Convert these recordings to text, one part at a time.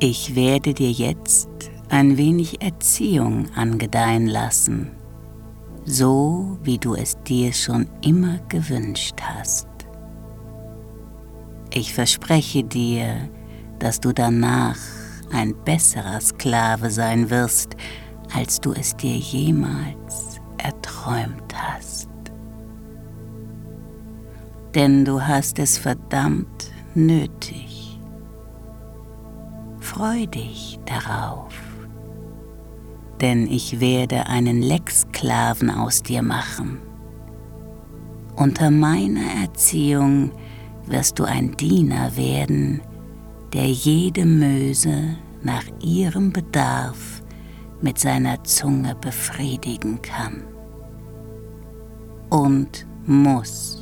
Ich werde dir jetzt ein wenig Erziehung angedeihen lassen, so wie du es dir schon immer gewünscht hast. Ich verspreche dir, dass du danach ein besserer Sklave sein wirst, als du es dir jemals erträumt hast. Denn du hast es verdammt nötig. Freu dich darauf, denn ich werde einen Lecksklaven aus dir machen. Unter meiner Erziehung wirst du ein Diener werden, der jede Möse nach ihrem Bedarf mit seiner Zunge befriedigen kann. Und muss.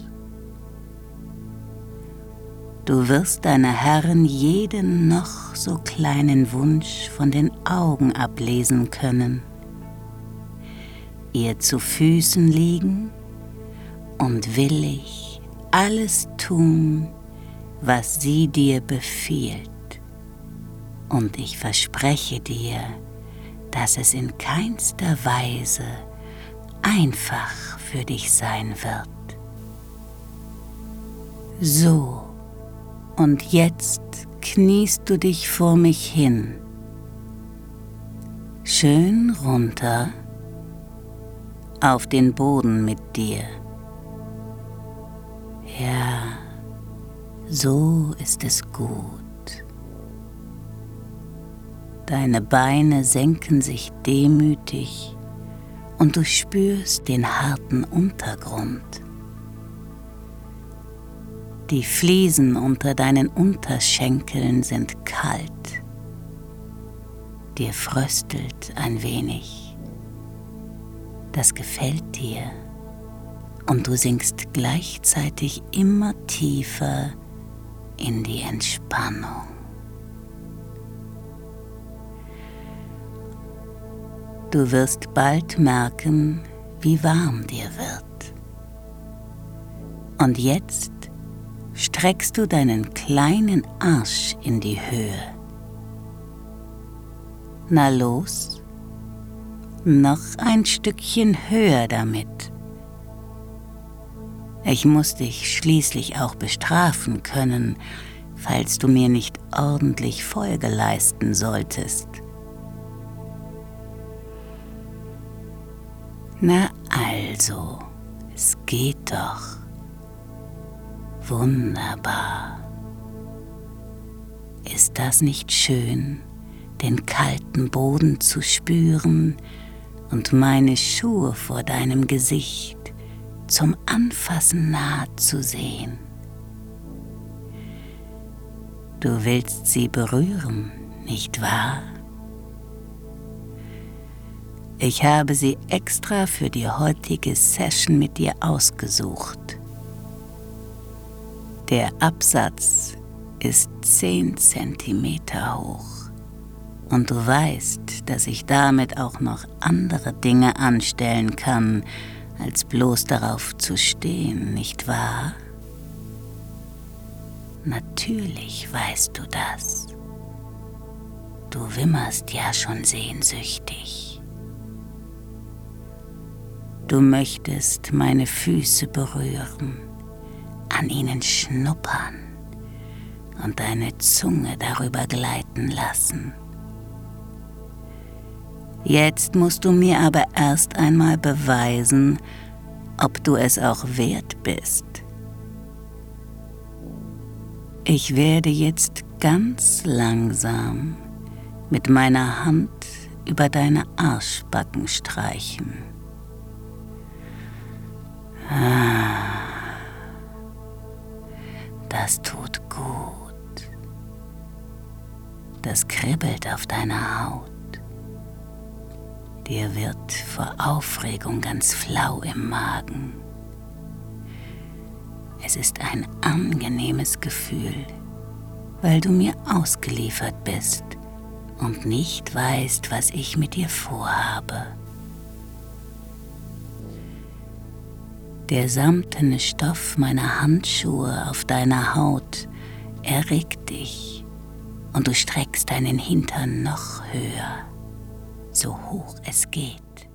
Du wirst deiner Herrin jeden noch so kleinen Wunsch von den Augen ablesen können, ihr zu Füßen liegen und willig alles tun, was sie dir befiehlt. Und ich verspreche dir, dass es in keinster Weise einfach für dich sein wird. So, und jetzt kniest du dich vor mich hin, schön runter auf den Boden mit dir. Ja, so ist es gut. Deine Beine senken sich demütig und du spürst den harten Untergrund. Die Fliesen unter deinen Unterschenkeln sind kalt. Dir fröstelt ein wenig. Das gefällt dir und du sinkst gleichzeitig immer tiefer in die Entspannung. Du wirst bald merken, wie warm dir wird. Und jetzt streckst du deinen kleinen Arsch in die Höhe. Na los, noch ein Stückchen höher damit. Ich muss dich schließlich auch bestrafen können, falls du mir nicht ordentlich Folge leisten solltest. Na also, es geht doch. Wunderbar. Ist das nicht schön, den kalten Boden zu spüren und meine Schuhe vor deinem Gesicht zum Anfassen nah zu sehen? Du willst sie berühren, nicht wahr? Ich habe sie extra für die heutige Session mit dir ausgesucht. Der Absatz ist 10 Zentimeter hoch und du weißt, dass ich damit auch noch andere Dinge anstellen kann, als bloß darauf zu stehen, nicht wahr? Natürlich weißt du das. Du wimmerst ja schon sehnsüchtig. Du möchtest meine Füße berühren, an ihnen schnuppern und deine Zunge darüber gleiten lassen. Jetzt musst du mir aber erst einmal beweisen, ob du es auch wert bist. Ich werde jetzt ganz langsam mit meiner Hand über deine Arschbacken streichen. Das tut gut. Das kribbelt auf deiner Haut. Dir wird vor Aufregung ganz flau im Magen. Es ist ein angenehmes Gefühl, weil du mir ausgeliefert bist und nicht weißt, was ich mit dir vorhabe. Der samtene Stoff meiner Handschuhe auf deiner Haut erregt dich und du streckst deinen Hintern noch höher, so hoch es geht.